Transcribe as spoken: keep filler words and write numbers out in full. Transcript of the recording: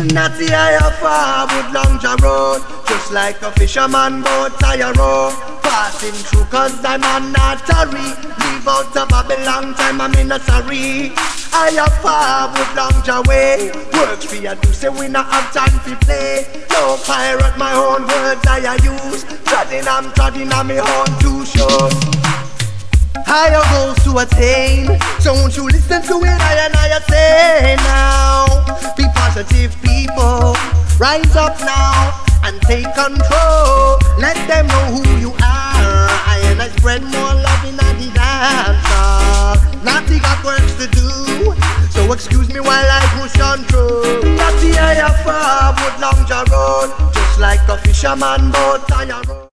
Natty I a forward long ja road, just like a fisherman boat I a row. Passing through cause I'm a nattery, leave out of Babylon time I'm in a sorry. I a forward long ja way, works for you to say we not have time to play. No pirate my own words I a use, treading I'm treading on me own two shows. Higher goals to attain, so won't you listen to it I and I say now. Be positive people, rise up now and take control. Let them know who you are, I and I spread more love in the dance hall. Natty got works to do, so excuse me while I push on through. Natty I a forward long ja road, just like a fisherman boat I a road.